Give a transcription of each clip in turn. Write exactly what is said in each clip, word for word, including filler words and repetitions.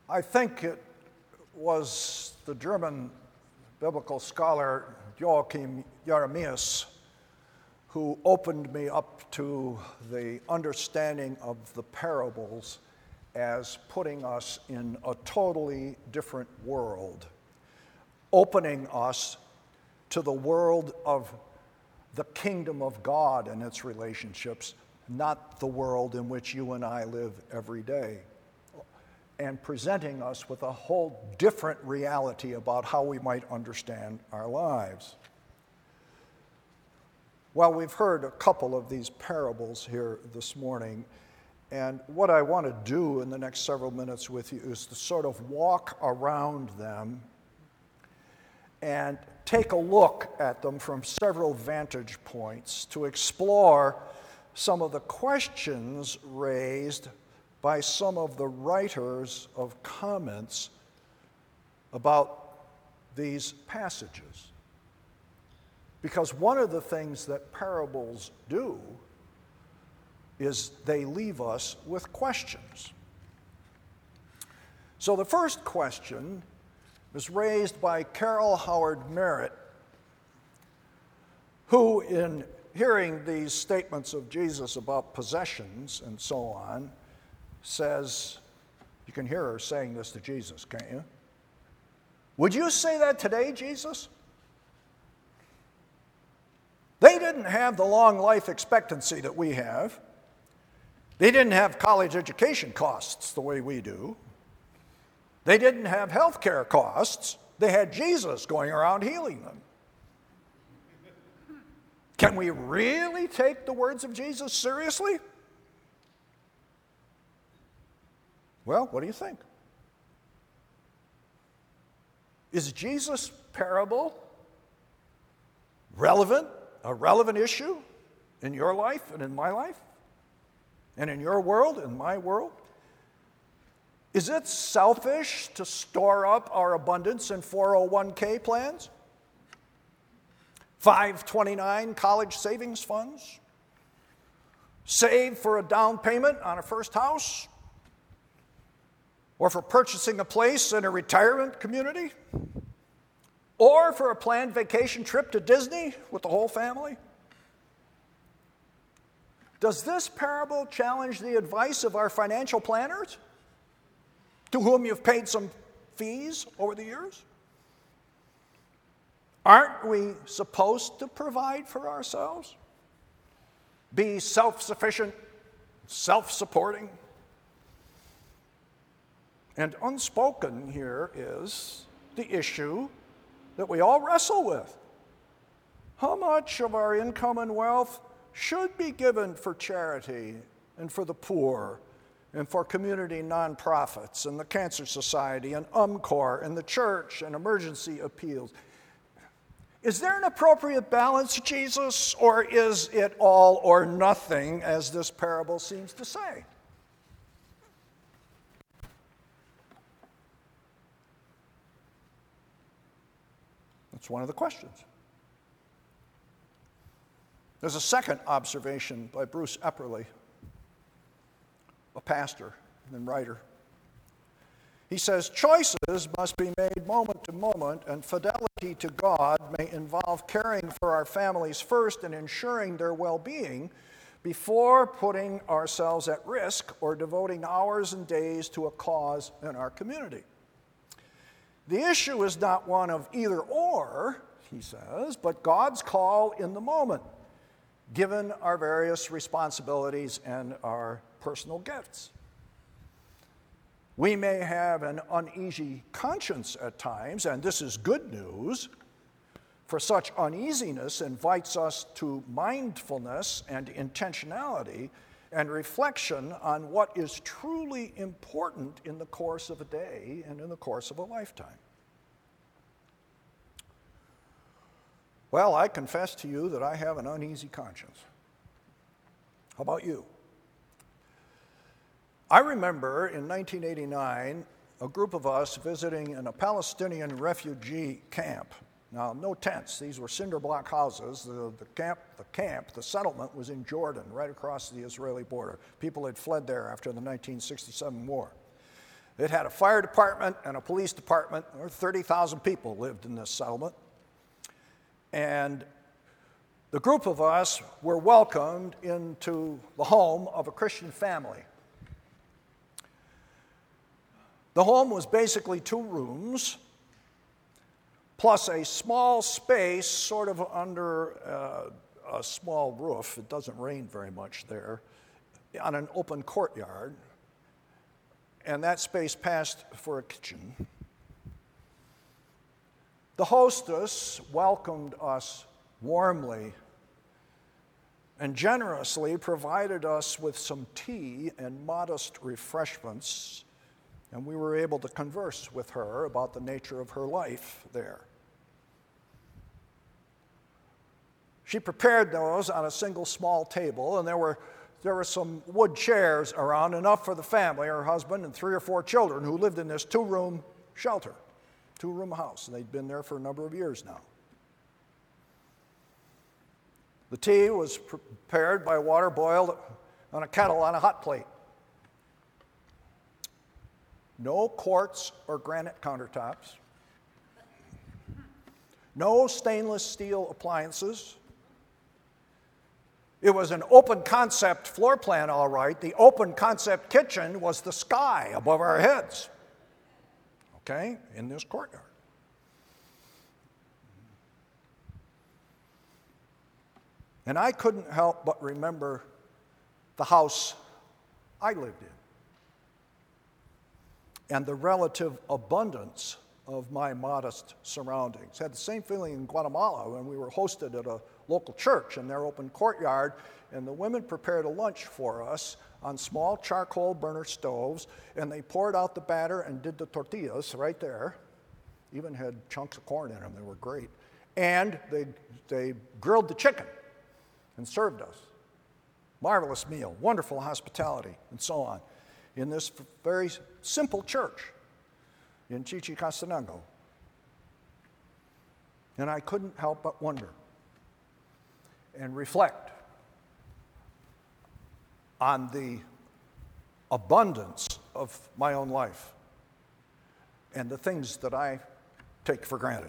I think it was the German biblical scholar Joachim Jeremias who opened me up to the understanding of the parables as putting us in a totally different world, opening us to the world of the kingdom of God and its relationships, not the world in which you and I live every day, and presenting us with a whole different reality about how we might understand our lives. Well, we've heard a couple of these parables here this morning, and what I want to do in the next several minutes with you is to sort of walk around them and take a look at them from several vantage points to explore some of the questions raised by some of the writers of comments about these passages. Because one of the things that parables do is they leave us with questions. So the first question was raised by Carol Howard Merritt, who, in hearing these statements of Jesus about possessions and so on, says, you can hear her saying this to Jesus, can't you? Would you say that today, Jesus? They didn't have the long life expectancy that we have. They didn't have college education costs the way we do. They didn't have health care costs. They had Jesus going around healing them. Can we really take the words of Jesus seriously? Well, what do you think? Is Jesus' parable relevant, a relevant issue in your life and in my life? And in your world, in my world? Is it selfish to store up our abundance in four oh one k plans? five twenty-nine college savings funds? Save for a down payment on a first house? Or for purchasing a place in a retirement community? Or for a planned vacation trip to Disney with the whole family? Does this parable challenge the advice of our financial planners, to whom you've paid some fees over the years? Aren't we supposed to provide for ourselves? Be self-sufficient, self-supporting? And unspoken here is the issue that we all wrestle with. How much of our income and wealth should be given for charity and for the poor and for community nonprofits and the Cancer Society and UMCOR and the church and emergency appeals? Is there an appropriate balance, Jesus, or is it all or nothing, as this parable seems to say? That's one of the questions. There's a second observation by Bruce Epperly, a pastor and writer. He says, choices must be made moment to moment, and fidelity to God may involve caring for our families first and ensuring their well-being before putting ourselves at risk or devoting hours and days to a cause in our community. The issue is not one of either or, he says, but God's call in the moment, given our various responsibilities and our personal gifts. We may have an uneasy conscience at times, and this is good news, for such uneasiness invites us to mindfulness and intentionality and reflection on what is truly important in the course of a day and in the course of a lifetime. Well, I confess to you that I have an uneasy conscience. How about you? I remember in nineteen eighty-nine, a group of us visiting in a Palestinian refugee camp. Now, no tents. These were cinder block houses. The, the camp, the camp, the settlement was in Jordan, right across the Israeli border. People had fled there after the nineteen sixty-seven war. It had a fire department and a police department. There were thirty thousand people lived in this settlement. And the group of us were welcomed into the home of a Christian family. The home was basically two rooms, plus a small space sort of under uh, a small roof. It doesn't rain very much there, on an open courtyard. And that space passed for a kitchen. The hostess welcomed us warmly and generously provided us with some tea and modest refreshments, and we were able to converse with her about the nature of her life there. She prepared those on a single small table, and there were there were some wood chairs around, enough for the family, her husband and three or four children who lived in this two-room shelter, two-room house, and they'd been there for a number of years now. The tea was prepared by water boiled on a kettle on a hot plate. No quartz or granite countertops. No stainless steel appliances. It was an open concept floor plan, all right. The open concept kitchen was the sky above our heads, okay, in this courtyard. And I couldn't help but remember the house I lived in and the relative abundance of my modest surroundings. Had the same feeling in Guatemala when we were hosted at a local church in their open courtyard, and the women prepared a lunch for us on small charcoal burner stoves, and they poured out the batter and did the tortillas right there. Even had chunks of corn in them. They were great. And they, they grilled the chicken and served us. Marvelous meal, wonderful hospitality, and so on, in this very simple church in Chichicastenango. And I couldn't help but wonder and reflect on the abundance of my own life and the things that I take for granted.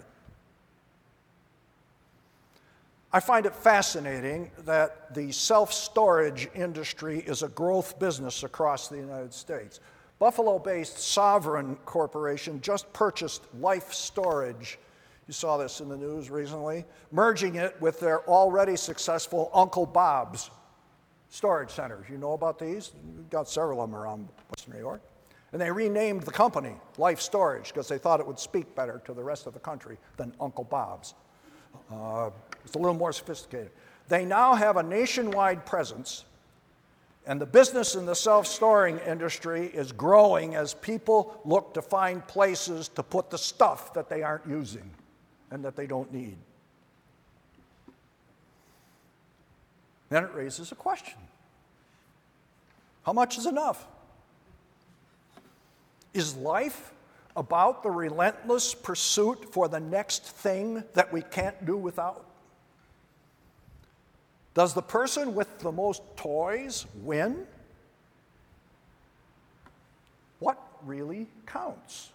I find it fascinating that the self-storage industry is a growth business across the United States. Buffalo-based Sovereign Corporation just purchased Life Storage. You saw this in the news recently, merging it with their already successful Uncle Bob's storage centers. You know about these? We've got several of them around Western New York. And they renamed the company Life Storage because they thought it would speak better to the rest of the country than Uncle Bob's. Uh, it's a little more sophisticated. They now have a nationwide presence, and the business in the self-storing industry is growing as people look to find places to put the stuff that they aren't using and that they don't need. Then it raises a question. How much is enough? Is life about the relentless pursuit for the next thing that we can't do without? Does the person with the most toys win? What really counts?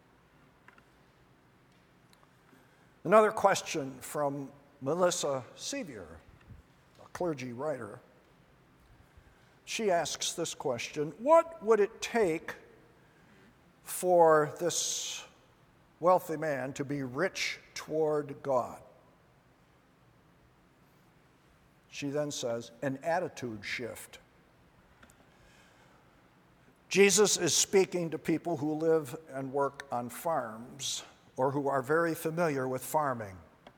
Another question from Melissa Sevier, a clergy writer. She asks this question: what would it take for this wealthy man to be rich toward God? She then says, an attitude shift. Jesus is speaking to people who live and work on farms or who are very familiar with farming.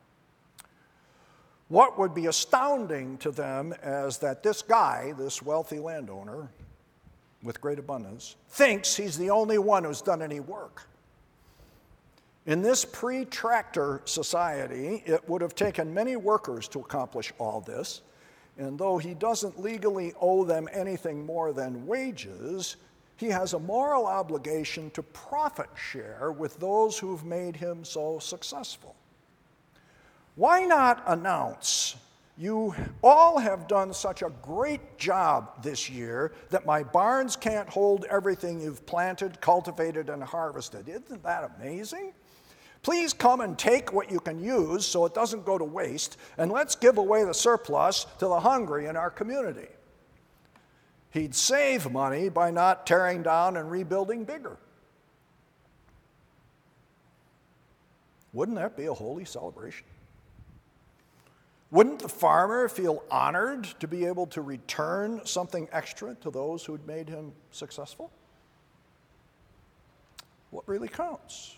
What would be astounding to them is that this guy, this wealthy landowner with great abundance, thinks he's the only one who's done any work. In this pre-tractor society, it would have taken many workers to accomplish all this, and though he doesn't legally owe them anything more than wages, he has a moral obligation to profit share with those who've made him so successful. Why not announce you all have done such a great job this year that my barns can't hold everything you've planted, cultivated, and harvested. Isn't that amazing? Please come and take what you can use so it doesn't go to waste, and let's give away the surplus to the hungry in our community. He'd save money by not tearing down and rebuilding bigger. Wouldn't that be a holy celebration? Wouldn't the farmer feel honored to be able to return something extra to those who'd made him successful? What really counts?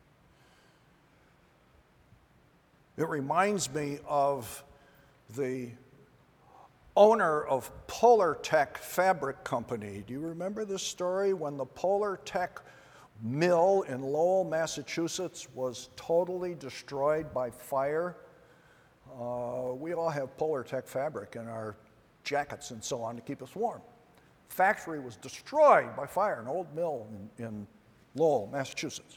It reminds me of the owner of Polartec Fabric Company. Do you remember this story when the Polartec mill in Lowell, Massachusetts was totally destroyed by fire? Uh, we all have Polartec fabric in our jackets and so on to keep us warm. Factory was destroyed by fire, an old mill in, in Lowell, Massachusetts.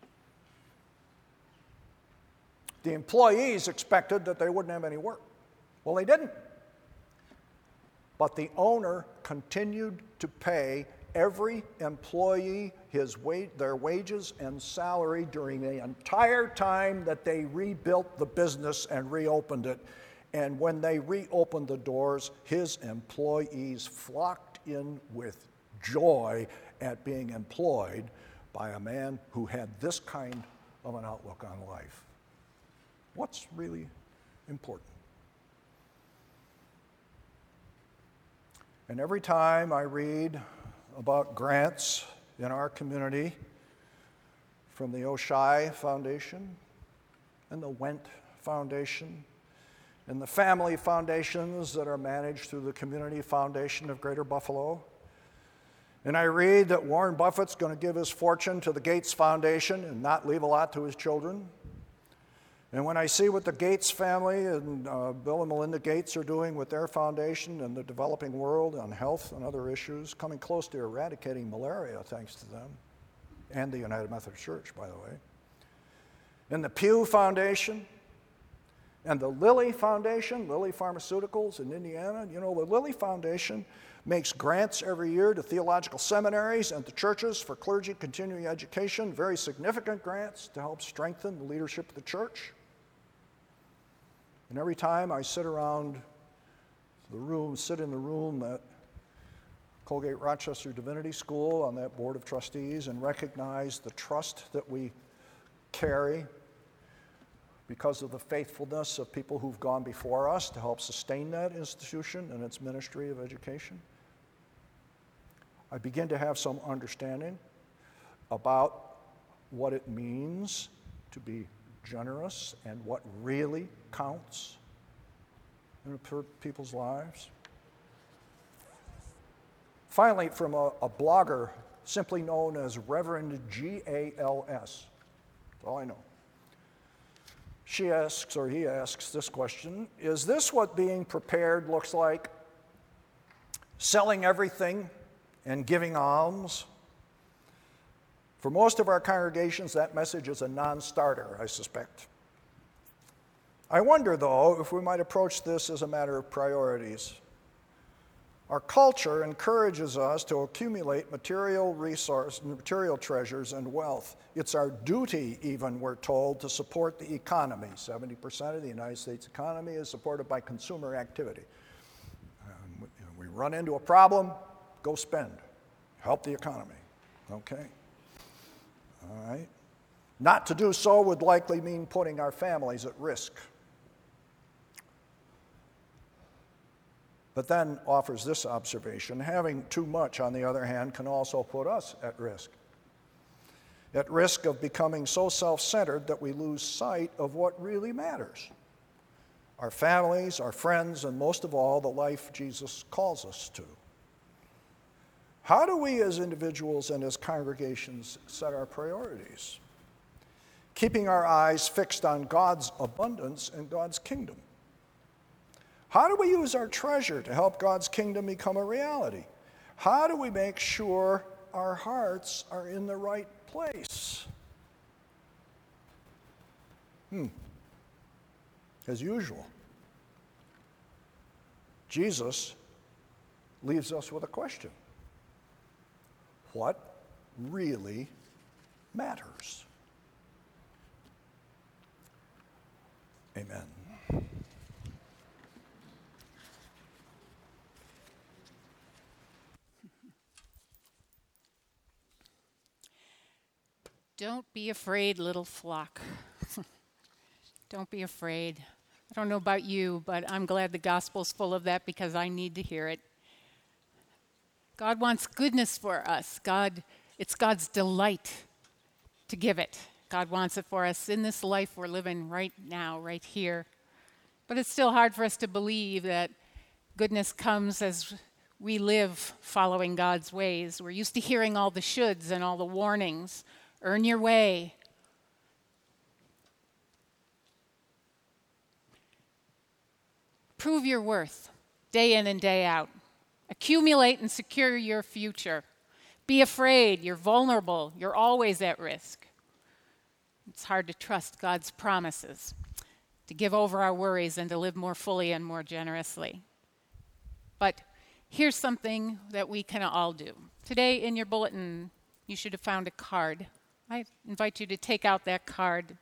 The employees expected that they wouldn't have any work. Well, they didn't. But the owner continued to pay every employee his wa- their wages and salary during the entire time that they rebuilt the business and reopened it. And when they reopened the doors, his employees flocked in with joy at being employed by a man who had this kind of an outlook on life. What's really important? And every time I read about grants in our community from the Oshai Foundation and the Wendt Foundation and the family foundations that are managed through the Community Foundation of Greater Buffalo, and I read that Warren Buffett's going to give his fortune to the Gates Foundation and not leave a lot to his children, and when I see what the Gates family and uh, Bill and Melinda Gates are doing with their foundation in the developing world on health and other issues, coming close to eradicating malaria thanks to them, and the United Methodist Church, by the way, and the Pew Foundation, and the Lilly Foundation, Lilly Pharmaceuticals in Indiana. You know, the Lilly Foundation makes grants every year to theological seminaries and to churches for clergy continuing education, very significant grants to help strengthen the leadership of the church. And every time I sit around the room, sit in the room at Colgate Rochester Divinity School on that board of trustees and recognize the trust that we carry because of the faithfulness of people who've gone before us to help sustain that institution and its ministry of education, I begin to have some understanding about what it means to be generous and what really counts in people's lives. Finally, from a, a blogger simply known as Reverend G A L S, that's all I know. She asks, or he asks this question: is this what being prepared looks like? Selling everything and giving alms? For most of our congregations, that message is a non-starter, I suspect. I wonder, though, if we might approach this as a matter of priorities. Our culture encourages us to accumulate material resource, material treasures and wealth. It's our duty, even, we're told, to support the economy. seventy percent of the United States economy is supported by consumer activity. Um, we run into a problem, go spend. Help the economy. Okay? All right? Not to do so would likely mean putting our families at risk. But then offers this observation: having too much, on the other hand, can also put us at risk. At risk of becoming so self-centered that we lose sight of what really matters: our families, our friends, and most of all, the life Jesus calls us to. How do we as individuals and as congregations set our priorities? Keeping our eyes fixed on God's abundance and God's kingdom. How do we use our treasure to help God's kingdom become a reality? How do we make sure our hearts are in the right place? Hmm. As usual, Jesus leaves us with a question. What really matters? Amen. Don't be afraid, little flock. Don't be afraid. I don't know about you, but I'm glad the gospel's full of that because I need to hear it. God wants goodness for us. God, it's God's delight to give it. God wants it for us in this life we're living right now, right here. But it's still hard for us to believe that goodness comes as we live following God's ways. We're used to hearing all the shoulds and all the warnings. Earn your way. Prove your worth day in and day out. Accumulate and secure your future. Be afraid. You're vulnerable. You're always at risk. It's hard to trust God's promises, to give over our worries and to live more fully and more generously. But here's something that we can all do. Today in your bulletin, you should have found a card. I invite you to take out that card.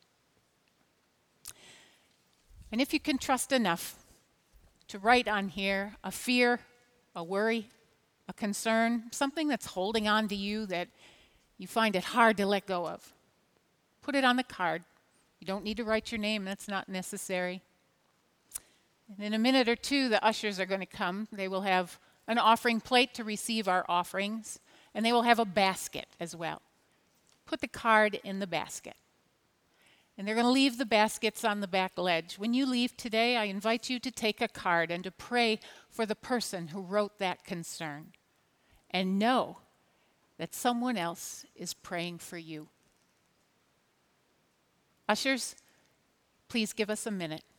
And if you can trust enough to write on here a fear, a worry, a concern, something that's holding on to you that you find it hard to let go of, put it on the card. You don't need to write your name. That's not necessary. And in a minute or two, the ushers are going to come. They will have an offering plate to receive our offerings, and they will have a basket as well. Put the card in the basket. And they're going to leave the baskets on the back ledge. When you leave today, I invite you to take a card and to pray for the person who wrote that concern. And know that someone else is praying for you. Ushers, please give us a minute.